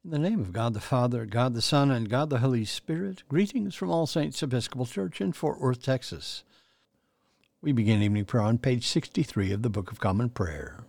In the name of God the Father, God the Son, and God the Holy Spirit, greetings from All Saints Episcopal Church in Fort Worth, Texas. We begin evening prayer on page 63 of the Book of Common Prayer.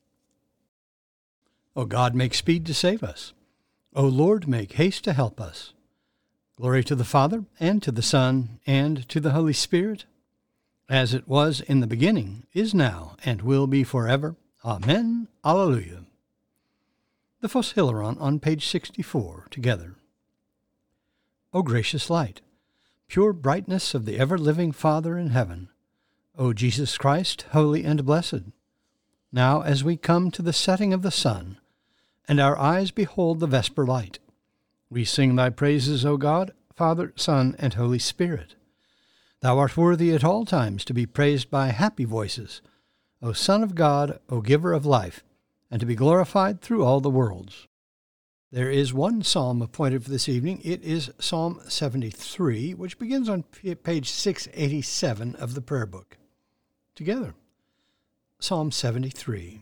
O God, make speed to save us. O Lord, make haste to help us. Glory to the Father, and to the Son, and to the Holy Spirit, as it was in the beginning, is now, and will be forever. Amen. Alleluia. The Phosphilron on page 64, together. O gracious light, pure brightness of the ever-living Father in heaven, O Jesus Christ, holy and blessed, now as we come to the setting of the sun, and our eyes behold the vesper light, we sing thy praises, O God, Father, Son, and Holy Spirit. Thou art worthy at all times to be praised by happy voices, O Son of God, O Giver of life, and to be glorified through all the worlds. There is one psalm appointed for this evening. It is Psalm 73, which begins on page 687 of the prayer book. Together, Psalm 73.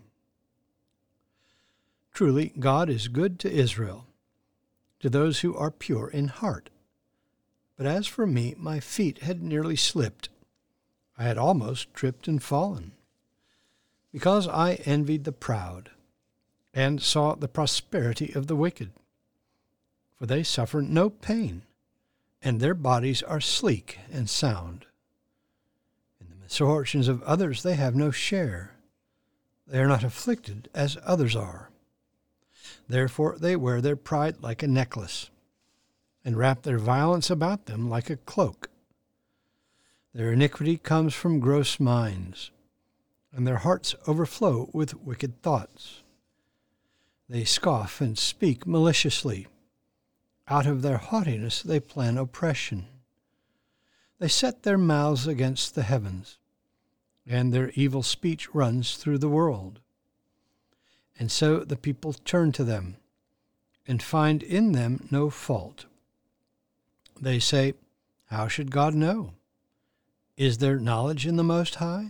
Truly, God is good to Israel, to those who are pure in heart. But as for me, my feet had nearly slipped. I had almost tripped and fallen, because I envied the proud, and saw the prosperity of the wicked. For they suffer no pain, and their bodies are sleek and sound. In the misfortunes of others they have no share. They are not afflicted as others are. Therefore they wear their pride like a necklace, and wrap their violence about them like a cloak. Their iniquity comes from gross minds, and their hearts overflow with wicked thoughts. They scoff and speak maliciously. Out of their haughtiness they plan oppression. They set their mouths against the heavens, and their evil speech runs through the world. And so the people turn to them, and find in them no fault. They say, how should God know? Is there knowledge in the Most High?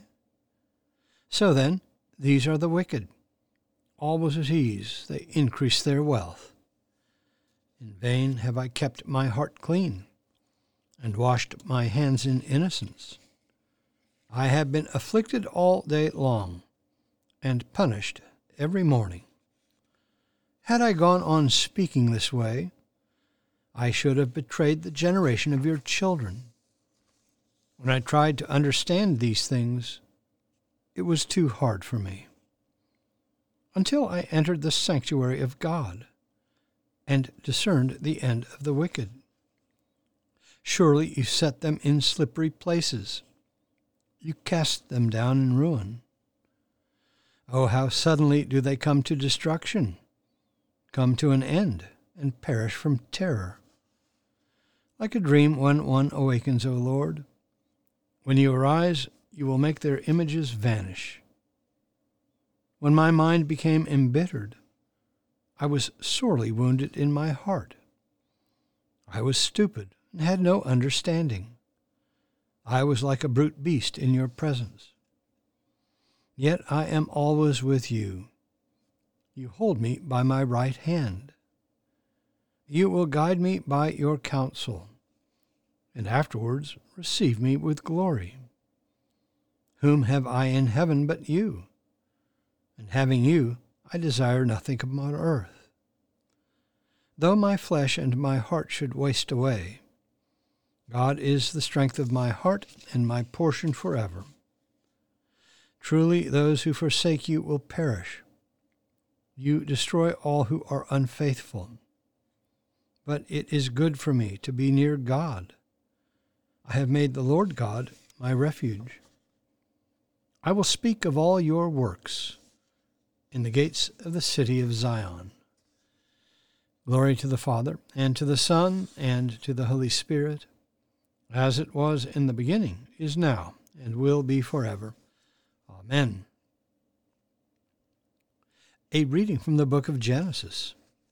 So then, these are the wicked. Always at ease, they increase their wealth. In vain have I kept my heart clean, and washed my hands in innocence. I have been afflicted all day long, and punished every morning. Had I gone on speaking this way, I should have betrayed the generation of your children. When I tried to understand these things, it was too hard for me, until I entered the sanctuary of God, and discerned the end of the wicked. Surely you set them in slippery places. You cast them down in ruin. Oh, how suddenly do they come to destruction, come to an end, and perish from terror. Like a dream when one awakens, O Lord. When you arise, you will make their images vanish. When my mind became embittered, I was sorely wounded in my heart. I was stupid and had no understanding. I was like a brute beast in your presence. Yet I am always with you. You hold me by my right hand. You will guide me by your counsel, and afterwards receive me with glory. Whom have I in heaven but you? And having you, I desire nothing upon earth. Though my flesh and my heart should waste away, God is the strength of my heart and my portion forever. Truly those who forsake you will perish. You destroy all who are unfaithful. But it is good for me to be near God. I have made the Lord God my refuge. I will speak of all your works in the gates of the city of Zion. Glory to the Father, and to the Son, and to the Holy Spirit, as it was in the beginning, is now, and will be forever. Amen. A reading from the book of Genesis.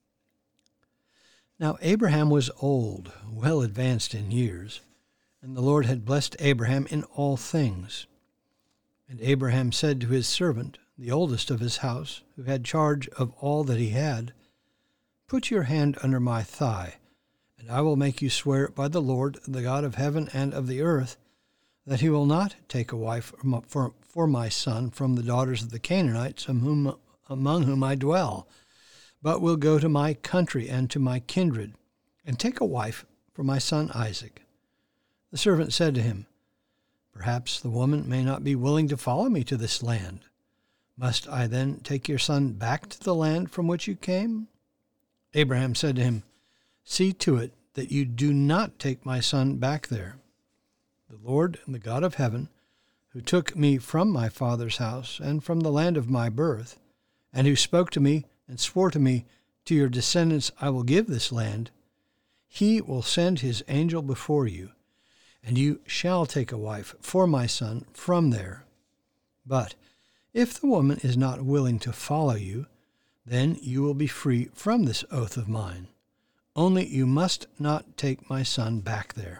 Now Abraham was old, well advanced in years, and the Lord had blessed Abraham in all things. And Abraham said to his servant, the oldest of his house, who had charge of all that he had, Put your hand under my thigh, and I will make you swear by the Lord, the God of heaven and of the earth, that he will not take a wife for my son from the daughters of the Canaanites among whom I dwell, but will go to my country and to my kindred, and take a wife for my son Isaac." The servant said to him, "Perhaps the woman may not be willing to follow me to this land. Must I then take your son back to the land from which you came?" Abraham said to him, "See to it that you do not take my son back there. The Lord, the God of heaven, who took me from my father's house and from the land of my birth, and who spoke to me and swore to me, 'To your descendants I will give this land,' he will send his angel before you, and you shall take a wife for my son from there. But if the woman is not willing to follow you, then you will be free from this oath of mine. Only you must not take my son back there."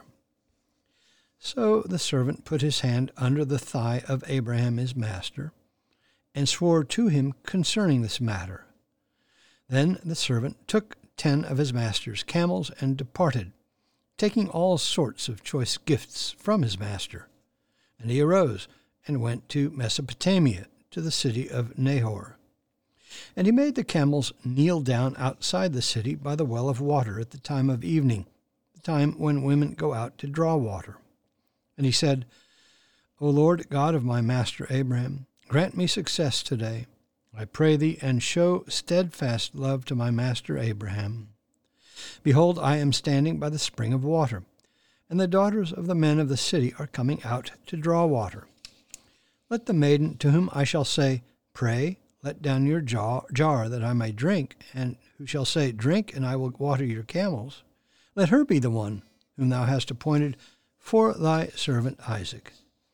So the servant put his hand under the thigh of Abraham his master, and swore to him concerning this matter. Then the servant took 10 of his master's camels and departed, taking all sorts of choice gifts from his master. And he arose and went to Mesopotamia, to the city of Nahor. And he made the camels kneel down outside the city by the well of water at the time of evening, the time when women go out to draw water. And he said, "O Lord God of my master Abraham, grant me success today, I pray thee, and show steadfast love to my master Abraham. Behold, I am standing by the spring of water, and the daughters of the men of the city are coming out to draw water. Let the maiden to whom I shall say, 'Pray, let down your jar that I may drink,' and who shall say, 'Drink, and I will water your camels,' let her be the one whom thou hast appointed for thy servant Isaac.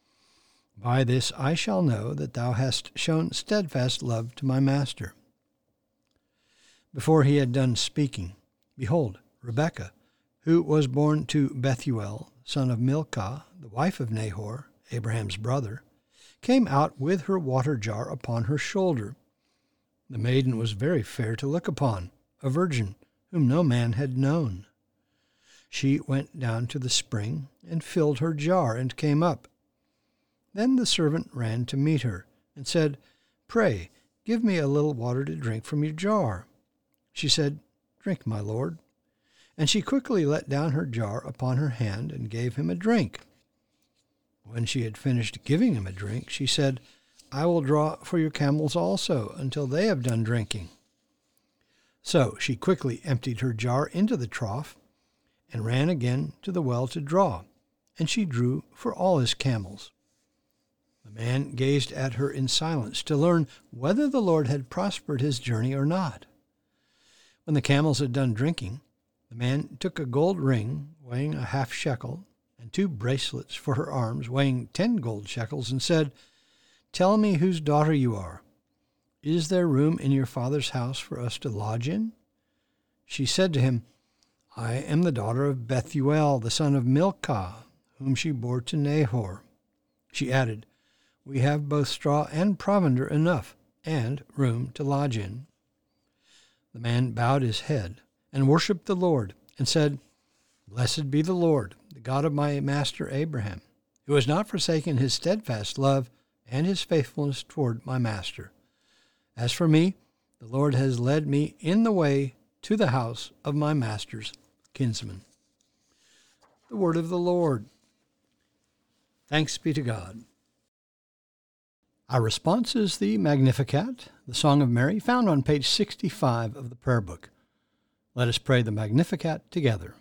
By this I shall know that thou hast shown steadfast love to my master." Before he had done speaking, behold, Rebekah, who was born to Bethuel, son of Milcah, the wife of Nahor, Abraham's brother, came out with her water jar upon her shoulder. The maiden was very fair to look upon, a virgin whom no man had known. She went down to the spring and filled her jar and came up. Then the servant ran to meet her and said, "Pray, give me a little water to drink from your jar." She said, "Drink, my lord." And she quickly let down her jar upon her hand and gave him a drink. When she had finished giving him a drink, she said, "I will draw for your camels also, until they have done drinking." So she quickly emptied her jar into the trough and ran again to the well to draw, and she drew for all his camels. The man gazed at her in silence to learn whether the Lord had prospered his journey or not. When the camels had done drinking, the man took a gold ring weighing a half shekel, and 2 bracelets for her arms weighing 10 gold shekels, and said, "Tell me whose daughter you are. Is there room in your father's house for us to lodge in?" She said to him, "I am the daughter of Bethuel, the son of Milcah, whom she bore to Nahor." She added, "We have both straw and provender enough, and room to lodge in." The man bowed his head and worshipped the Lord, and said, "Blessed be the Lord, the God of my master Abraham, who has not forsaken his steadfast love and his faithfulness toward my master. As for me, the Lord has led me in the way to the house of my master's kinsman." The word of the Lord. Thanks be to God. Our response is the Magnificat, the Song of Mary, found on page 65 of the prayer book. Let us pray the Magnificat together.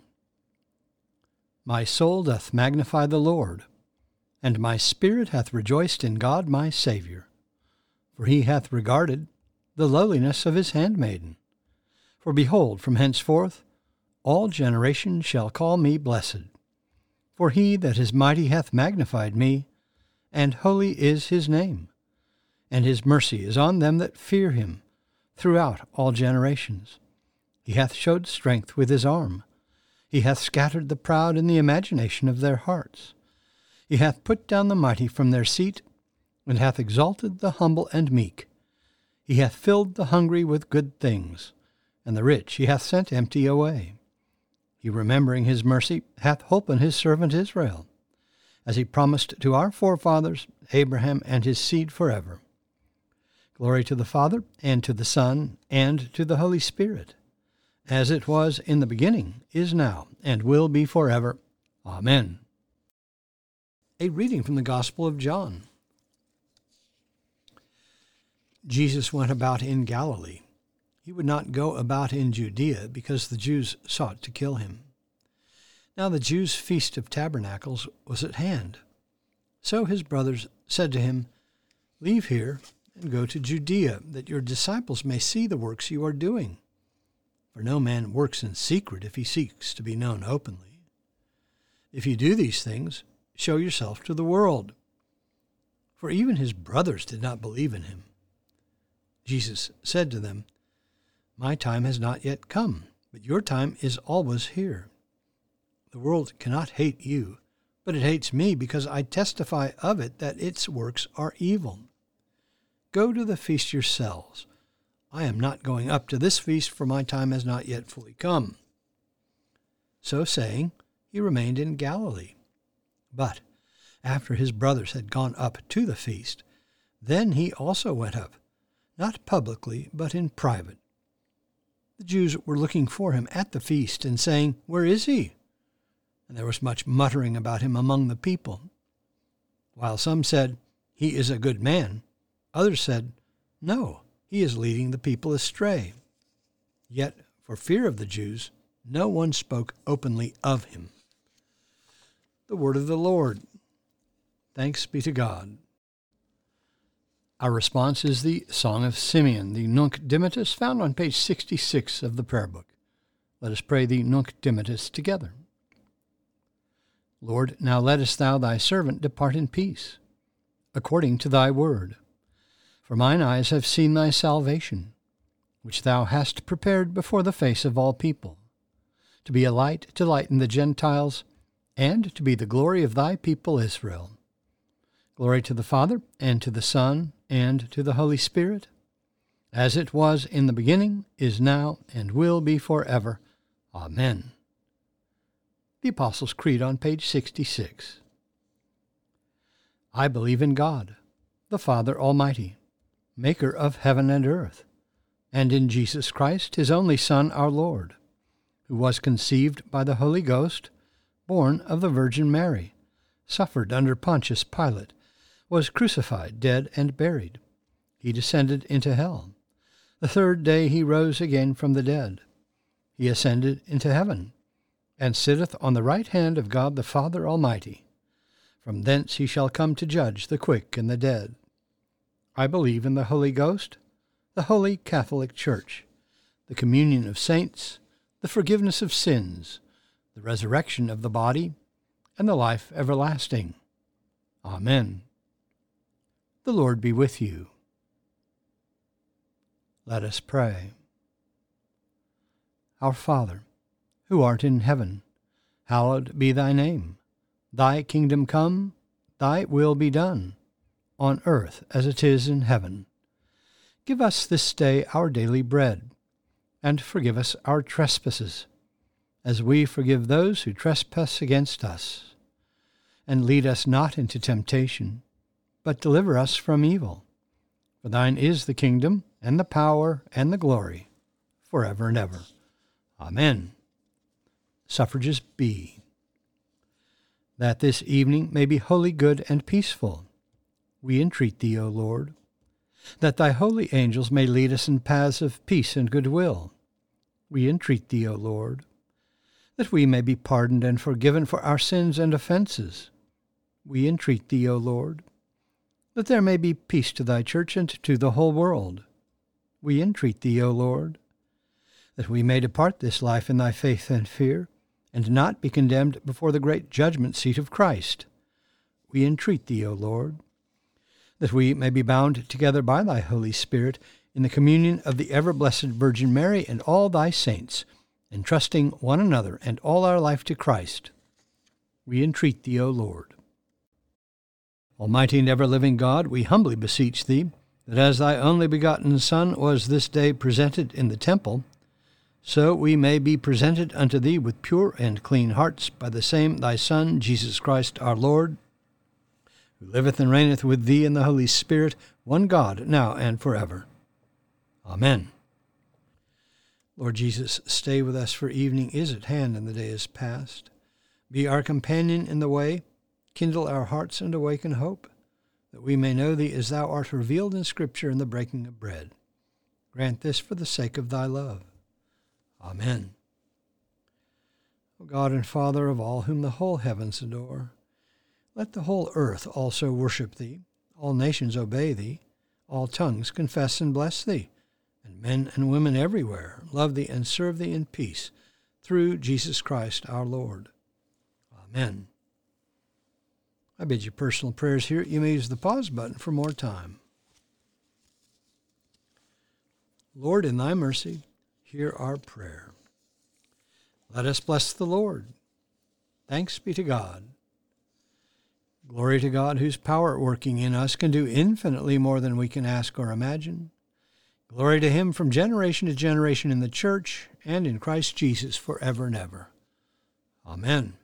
My soul doth magnify the Lord, and my spirit hath rejoiced in God my Saviour. For he hath regarded the lowliness of his handmaiden. For behold, from henceforth all generations shall call me blessed. For he that is mighty hath magnified me, and holy is his name. And his mercy is on them that fear him throughout all generations. He hath showed strength with his arm. He hath scattered the proud in the imagination of their hearts. He hath put down the mighty from their seat, and hath exalted the humble and meek. He hath filled the hungry with good things, and the rich he hath sent empty away. He, remembering his mercy, hath holpen his servant Israel, as he promised to our forefathers, Abraham and his seed forever. Glory to the Father, and to the Son, and to the Holy Spirit, as it was in the beginning, is now, and will be forever. Amen. A reading from the Gospel of John. Jesus went about in Galilee. He would not go about in Judea, because the Jews sought to kill him. Now the Jews' feast of tabernacles was at hand. So his brothers said to him, Leave here and go to Judea, that your disciples may see the works you are doing. For no man works in secret if he seeks to be known openly. If you do these things, show yourself to the world. For even his brothers did not believe in him. Jesus said to them, My time has not yet come, but your time is always here. The world cannot hate you, but it hates me because I testify of it that its works are evil. Go to the feast yourselves. I am not going up to this feast, for my time has not yet fully come. So saying, he remained in Galilee. But after his brothers had gone up to the feast, then he also went up, not publicly, but in private. The Jews were looking for him at the feast and saying, Where is he? And there was much muttering about him among the people. While some said, He is a good man, others said, No, he is leading the people astray. Yet, for fear of the Jews, no one spoke openly of him. The word of the Lord. Thanks be to God. Our response is the Song of Simeon, the Nunc Dimittis, found on page 66 of the prayer book. Let us pray the Nunc Dimittis together. Lord, now lettest thou thy servant depart in peace, according to thy word. For mine eyes have seen thy salvation, which thou hast prepared before the face of all people, to be a light to lighten the Gentiles, and to be the glory of thy people Israel. Glory to the Father, and to the Son, and to the Holy Spirit, as it was in the beginning, is now, and will be forever. Amen. The Apostles' Creed on page 66. I believe in God, the Father Almighty, maker of heaven and earth, and in Jesus Christ, his only Son, our Lord, who was conceived by the Holy Ghost, born of the Virgin Mary, suffered under Pontius Pilate, was crucified, dead, and buried. He descended into hell. The third day he rose again from the dead. He ascended into heaven, and sitteth on the right hand of God the Father Almighty. From thence he shall come to judge the quick and the dead. I believe in the Holy Ghost, the Holy Catholic Church, the communion of saints, the forgiveness of sins, the resurrection of the body, and the life everlasting. Amen. The Lord be with you. Let us pray. Our Father, who art in heaven, hallowed be thy name. Thy kingdom come, thy will be done, on earth as it is in heaven. Give us this day our daily bread, and forgive us our trespasses, as we forgive those who trespass against us. And lead us not into temptation, but deliver us from evil. For thine is the kingdom, and the power, and the glory, forever and ever. Amen. Suffrages B. That this evening may be wholly good and peaceful, we entreat thee, O Lord. That thy holy angels may lead us in paths of peace and goodwill, we entreat thee, O Lord. That we may be pardoned and forgiven for our sins and offenses, we entreat thee, O Lord. That there may be peace to thy church and to the whole world, we entreat thee, O Lord. That we may depart this life in thy faith and fear, and not be condemned before the great judgment seat of Christ, we entreat thee, O Lord. That we may be bound together by thy Holy Spirit in the communion of the ever-blessed Virgin Mary and all thy saints, entrusting one another and all our life to Christ, we entreat thee, O Lord. Almighty and ever-living God, we humbly beseech thee, that as thy only begotten Son was this day presented in the temple, so we may be presented unto thee with pure and clean hearts by the same thy Son, Jesus Christ our Lord, who liveth and reigneth with thee in the Holy Spirit, one God, now and forever. Amen. Lord Jesus, stay with us, for evening is at hand and the day is past. Be our companion in the way, kindle our hearts and awaken hope, that we may know thee as thou art revealed in Scripture in the breaking of bread. Grant this for the sake of thy love. Amen. O God and Father of all, whom the whole heavens adore, let the whole earth also worship thee, all nations obey thee, all tongues confess and bless thee, and men and women everywhere love thee and serve thee in peace, through Jesus Christ our Lord. Amen. I bid you personal prayers here. You may use the pause button for more time. Lord, in thy mercy, hear our prayer. Let us bless the Lord. Thanks be to God. Glory to God, whose power working in us can do infinitely more than we can ask or imagine. Glory to him from generation to generation in the church and in Christ Jesus forever and ever. Amen.